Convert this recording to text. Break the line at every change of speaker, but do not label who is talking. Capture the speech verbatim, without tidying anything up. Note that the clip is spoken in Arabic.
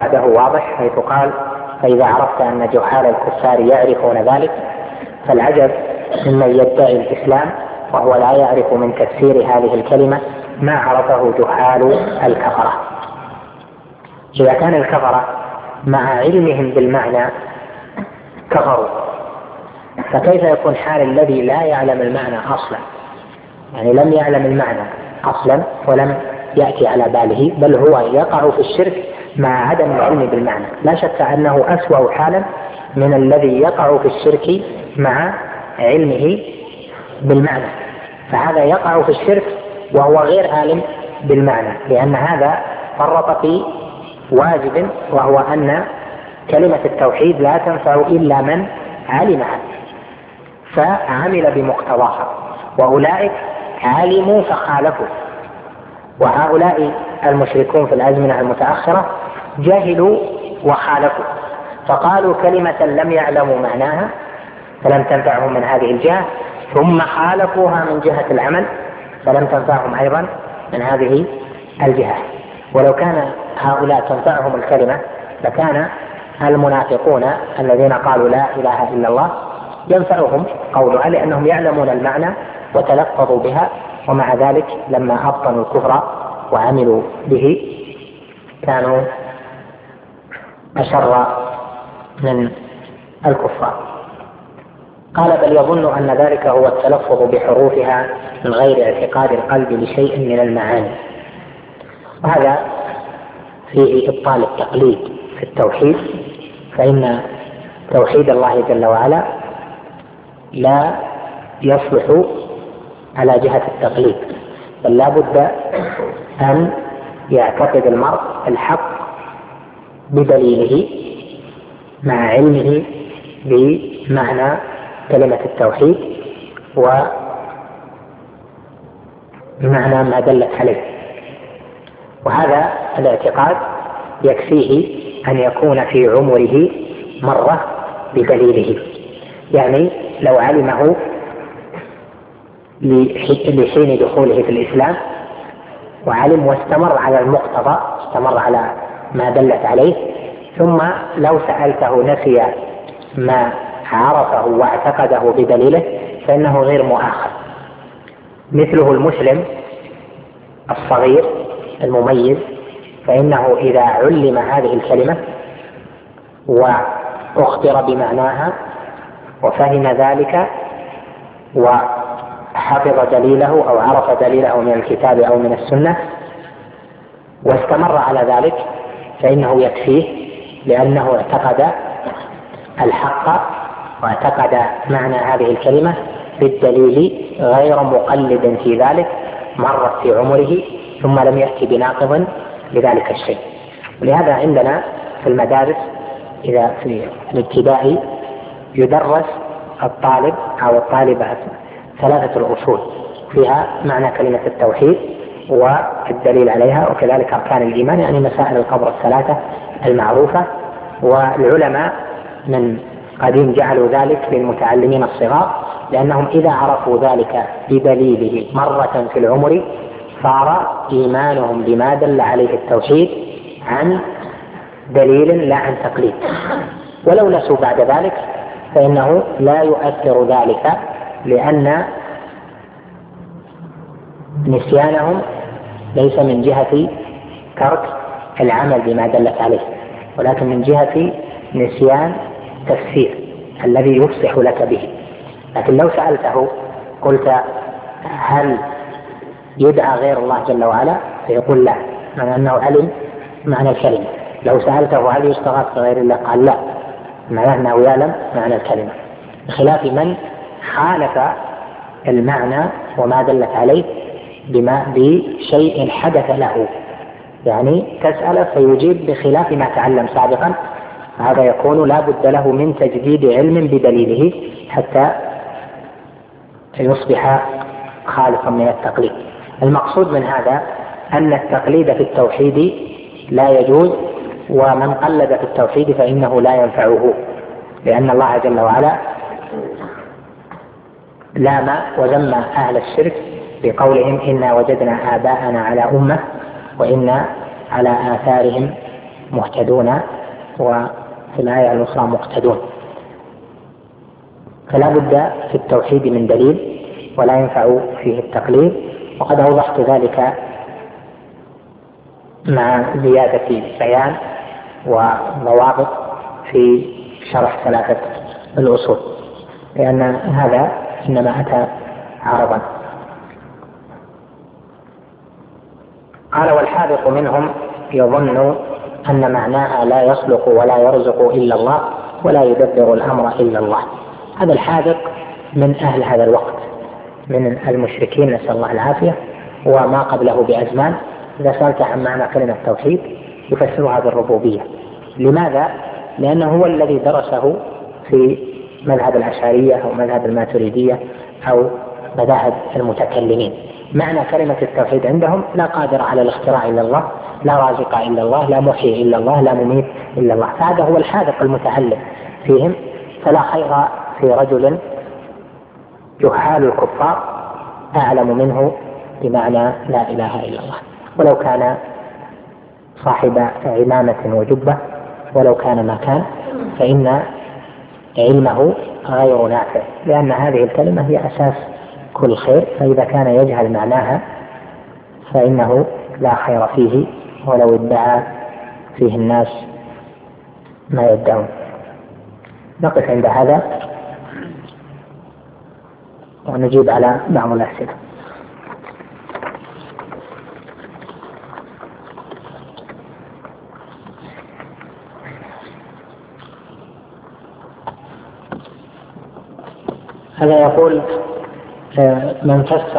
بعده واضح، حيث قال: فإذا عرفت أن جهال الكفار يعرفون ذلك فالعجب ممن يدعي الإسلام وهو لا يعرف من تفسير هذه الكلمة ما عرفه جهال الكفرة. إذا كان الكفرة مع علمهم بالمعنى كفروا، فكيف يكون حال الذي لا يعلم المعنى أصلا؟ يعني لم يعلم المعنى أصلا ولم يأتي على باله، بل هو يقع في الشرك مع عدم العلم بالمعنى. لا شك أنه أسوأ حالا من الذي يقع في الشرك مع علمه بالمعنى، فهذا يقع في الشرك وهو غير عالم بالمعنى، لأن هذا فرط في واجب، وهو أن كلمة التوحيد لا تنفع إلا من علمها فعمل بمقتضاها، وأولئك علموا فخالفوا. وهؤلاء المشركون في الأزمنة المتأخرة جهلوا وخالفوا، فقالوا كلمة لم يعلموا معناها فلم تنفعهم من هذه الجهة، ثم خالفوها من جهة العمل فلم تنفعهم أيضا من هذه الجهة. ولو كان هؤلاء تنفعهم الكلمة لكان المنافقون الذين قالوا لا إله إلا الله ينفعهم قولها، لأنهم يعلمون المعنى وتلفظوا بها، ومع ذلك لما أبطنوا الكفر وعملوا به كانوا أشر من الكفار. قال: بل يظن أن ذلك هو التلفظ بحروفها من غير اعتقاد القلب لشيء من المعاني. وهذا فيه إبطال التقليد في التوحيد، فإن توحيد الله جل وعلا لا يصلح على جهة التقليد، بل لا بد أن يعتقد المرء الحق بدليله مع علمه بمعنى كلمة التوحيد ومعنى ما دلت عليه. وهذا الاعتقاد يكفيه أن يكون في عمره مرة بدليله، يعني لو علمه لحين دخوله في الإسلام وعلم واستمر على المقتضى، استمر على ما دلت عليه، ثم لو سألته نسي ما عرفه واعتقده بدليله فإنه غير مؤاخذ. مثله المسلم الصغير المميز، فإنه إذا علم هذه الكلمة وأخبر بمعناها وفهم ذلك وحفظ دليله أو عرف دليله من الكتاب أو من السنة واستمر على ذلك فإنه يكفيه، لأنه اعتقد الحق واعتقد معنى هذه الكلمة بالدليل غير مقلد في ذلك، مرت في عمره ثم لم يأتي بناقض لذلك الشيء. ولهذا عندنا في المدارس إذا في الابتدائي يدرس الطالب أو الطالبة ثلاثة الأصول فيها معنى كلمة التوحيد والدليل عليها، وكذلك أركان الإيمان، يعني مسائل القبر الثلاثة المعروفة. والعلماء من قديم جعلوا ذلك للمتعلمين الصغار، لأنهم إذا عرفوا ذلك بدليله مرة في العمر صار إيمانهم بما دل عليه التوحيد عن دليل لا عن تقليد. ولو نسوا بعد ذلك فإنه لا يؤثر ذلك، لأن نسيانهم ليس من جهة ترك العمل بما دلت عليه، ولكن من جهة نسيان تفسير الذي يفصح لك به. لكن لو سألته قلت هل يدعى غير الله جل وعلا فيقول لا، معنى أنه علم معنى الكلمة. لو سألته هل يستغاث بغير الله قال لا، معنى أنه يعلم معنى الكلمة، بخلاف من خالف المعنى وما دلت عليه بما بشيء حدث له، يعني تسأل فيجيب بخلاف ما تعلم سابقا، هذا يكون لا بد له من تجديد علم بدليله حتى يصبح خالصا من التقليد. المقصود من هذا أن التقليد في التوحيد لا يجوز، ومن قلد في التوحيد فإنه لا ينفعه، لأن الله جل وعلا لام وذم أهل الشرك بقولهم إنا وجدنا آباءنا على أمة وإنا على آثارهم مهتدون وفي الآية الأخرى مقتدون. فلا بد في التوحيد من دليل ولا ينفع فيه التقليد، وقد أوضحت ذلك مع زيادة بيان وضوابط في شرح ثلاثة الأصول، لأن هذا إنما أتى عرضا. قال: والحاذق منهم يظن أن معناها لا يخلق ولا يرزق إلا الله ولا يدبر الأمر إلا الله. هذا الحاذق من أهل هذا الوقت من المشركين، نسأل الله العافية، وما قبله بأزمان. إذا سألت عن معنى كلمة التوحيد يفسرها بالربوبية. لماذا؟ لأنه هو الذي درسه في مذهب الأشعرية أو مذهب الماتريدية أو مذاهب المتكلمين. معنى كلمة التوحيد عندهم: لا قادر على الاختراع إلا الله، لا رازق إلا الله، لا محيي إلا الله، لا مميت إلا الله. فهذا هو الحاذق المتعلق فيهم. فلا خير في رجل جهال الكفار أعلم منه بمعنى لا إله إلا الله، ولو كان صاحب عمامة وجبة، ولو كان ما كان، فإن علمه غير نافع، لأن هذه الكلمة هي أساس كل خير. فإذا كان يجهل معناها فإنه لا خير فيه، ولو ادعى فيه الناس ما يدعون. نقف عند هذا ونجيب على بعض الأسئلة. هذا يقول: من فسر